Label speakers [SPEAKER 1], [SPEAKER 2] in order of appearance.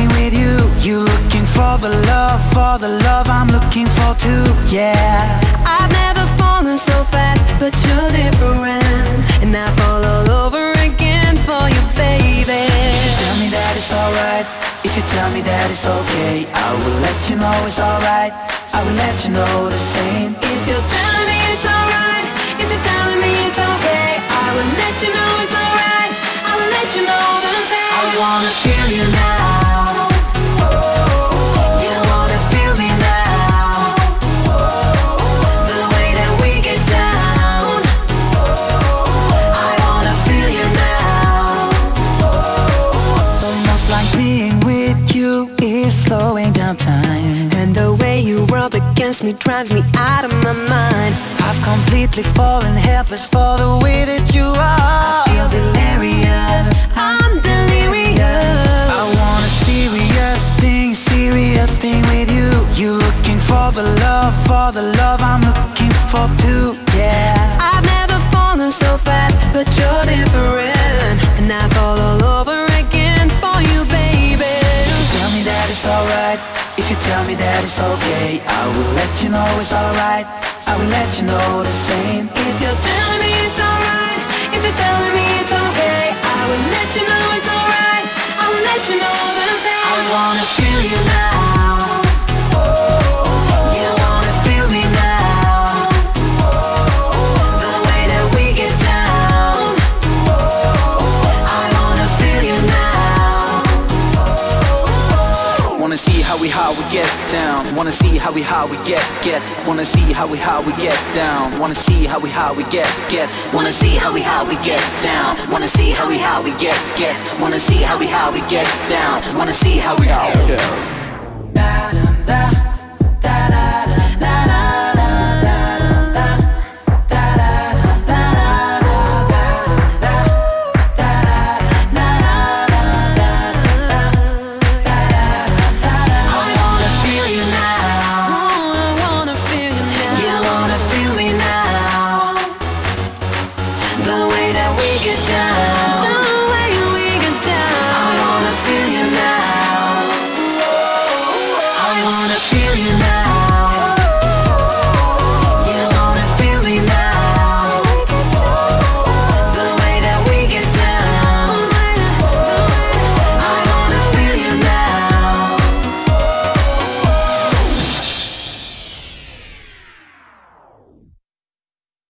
[SPEAKER 1] thing with you. You looking for the love I'm looking for too, yeah.
[SPEAKER 2] I've never fallen so fast, but you're different, and I fall all over again for you, baby.
[SPEAKER 1] If you tell me that it's alright, if you tell me that it's okay, I will let you know it's alright, I will let you know the same.
[SPEAKER 2] If you're telling me it's alright, if you're telling me it's okay, I will let you know it's alright, I will let you know the same.
[SPEAKER 1] I wanna feel you now. You wanna feel me now. The way that we get down. I wanna feel you now. Almost like being with you is slowing down time.
[SPEAKER 2] And the way you rub against me drives me out of my mind.
[SPEAKER 1] I've completely fallen helpless for the way that you are. I feel delirious,
[SPEAKER 2] I'm delirious.
[SPEAKER 1] I want a serious thing with you. You looking for the love I'm looking for too, yeah.
[SPEAKER 2] I've never fallen so fast, but you're different, and I fall all over again for you, baby.
[SPEAKER 1] If you tell me that it's alright, if you tell me that it's okay, I will let you know it's alright, I will let you know the same.
[SPEAKER 2] If you're telling me it's alright, if you're telling me it's okay, I will let you know it's alright, I will let you know the same.
[SPEAKER 1] I wanna feel you now. You wanna feel me now. The way that we get down. I wanna feel you now.
[SPEAKER 3] Wanna see how we get down. Wanna see how we get. Wanna see how we get down. Wanna see how we get. Wanna see how we get down. Wanna see how we get. Wanna see how we get down. Wanna see how we get.